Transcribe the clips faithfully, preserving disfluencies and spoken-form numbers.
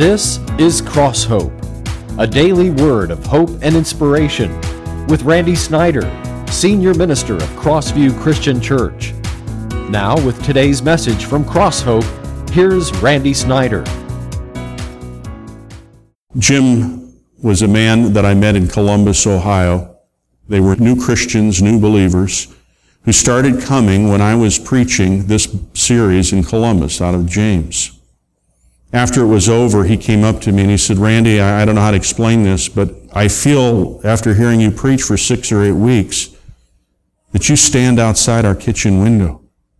This is Cross Hope, a daily word of hope and inspiration with Randy Snyder, Senior Minister of Crossview Christian Church. Now with today's message from Cross Hope, here's Randy Snyder. Jim was a man that I met in Columbus, Ohio. They were new Christians, new believers, who started coming when I was preaching this series in Columbus out of James. After it was over, he came up to me and he said, Randy, I, I don't know how to explain this, but I feel after hearing you preach for six or eight weeks that you stand outside our kitchen window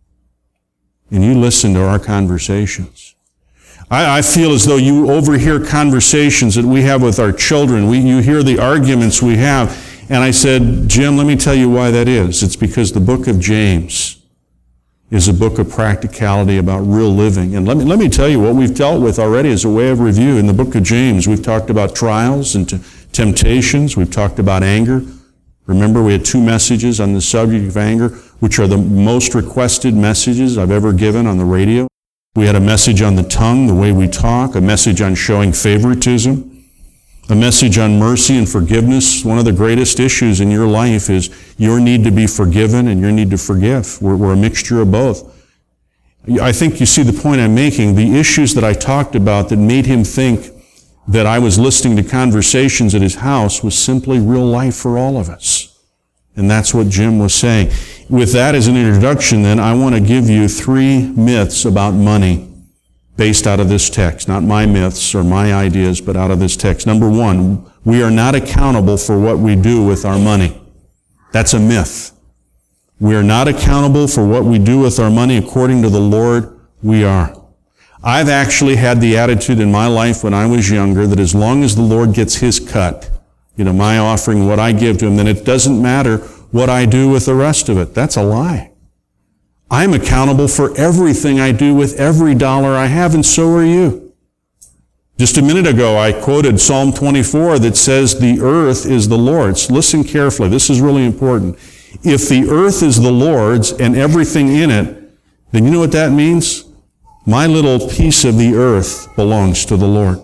and you listen to our conversations. I, I feel as though you overhear conversations that we have with our children. We, you hear the arguments we have. And I said, Jim, let me tell you why that is. It's because the book of James is a book of practicality about real living. And let me let me tell you what we've dealt with already as a way of review. In the book of James, we've talked about trials and t- temptations. We've talked about anger. Remember, we had two messages on the subject of anger, which are the most requested messages I've ever given on the radio. We had a message on the tongue, the way we talk, a message on showing favoritism, a message on mercy and forgiveness. One of the greatest issues in your life is your need to be forgiven and your need to forgive. We're, we're a mixture of both. I think you see the point I'm making. The issues that I talked about that made him think that I was listening to conversations at his house was simply real life for all of us. And that's what Jim was saying. With that as an introduction, then, I want to give you three myths about money based out of this text. Not my myths or my ideas, but out of this text. Number one, we are not accountable for what we do with our money. That's a myth. We are not accountable for what we do with our money. According to the Lord, we are. I've actually had the attitude in my life when I was younger that as long as the Lord gets His cut, you know, my offering, what I give to Him, then it doesn't matter what I do with the rest of it. That's a lie. I'm accountable for everything I do with every dollar I have, and so are you. Just a minute ago, I quoted Psalm twenty-four that says, the earth is the Lord's. Listen carefully. This is really important. If the earth is the Lord's and everything in it, then you know what that means? My little piece of the earth belongs to the Lord.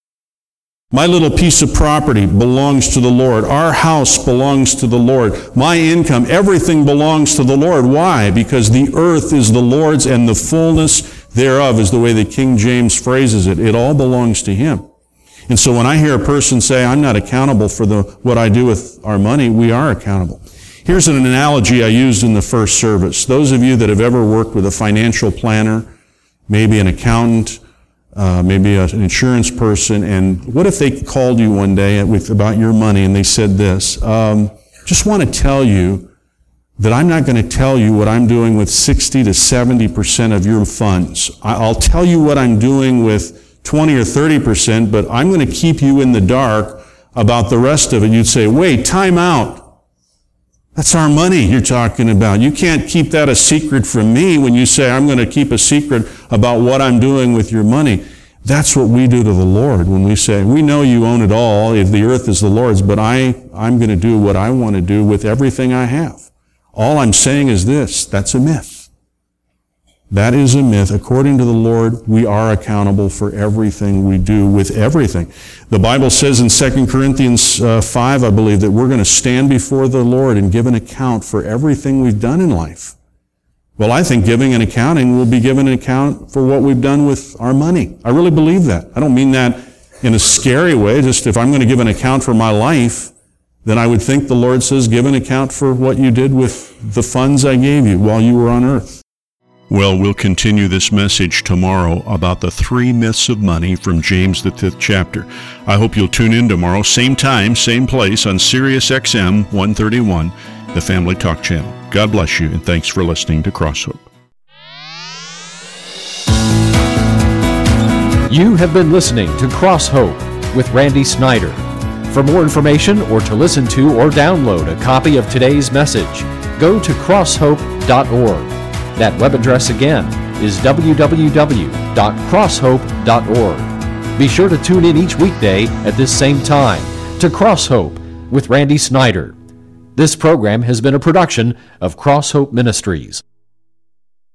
My little piece of property belongs to the Lord. Our house belongs to the Lord. My income, everything belongs to the Lord. Why? Because the earth is the Lord's and the fullness thereof is the way that King James phrases it. It all belongs to Him. And so when I hear a person say, I'm not accountable for the what I do with our money, we are accountable. Here's an analogy I used in the first service. Those of you that have ever worked with a financial planner, maybe an accountant, Uh, maybe a, an insurance person, and what if they called you one day with, about your money and they said this, um, just want to tell you that I'm not going to tell you what I'm doing with sixty to seventy percent of your funds. I, I'll tell you what I'm doing with twenty or thirty percent, but I'm going to keep you in the dark about the rest of it. You'd say, wait, time out. That's our money you're talking about. You can't keep that a secret from me when you say, I'm going to keep a secret about what I'm doing with your money. That's what we do to the Lord when we say, we know you own it all, if the earth is the Lord's, but I, I'm going to do what I want to do with everything I have. All I'm saying is this, that's a myth. That is a myth. According to the Lord, we are accountable for everything we do with everything. The Bible says in Second Corinthians uh, five, I believe, that we're going to stand before the Lord and give an account for everything we've done in life. Well, I think giving an accounting, we'll be given an account for what we've done with our money. I really believe that. I don't mean that in a scary way. Just if I'm going to give an account for my life, then I would think the Lord says, give an account for what you did with the funds I gave you while you were on earth. Well, we'll continue this message tomorrow about the three myths of money from James, the fifth chapter. I hope you'll tune in tomorrow, same time, same place on Sirius X M one thirty-one, the Family Talk Channel. God bless you, and thanks for listening to Cross Hope. You have been listening to Cross Hope with Randy Snyder. For more information or to listen to or download a copy of today's message, go to cross hope dot org. That web address again is w w w dot cross hope dot org. Be sure to tune in each weekday at this same time to Cross Hope with Randy Snyder. This program has been a production of Cross Hope Ministries.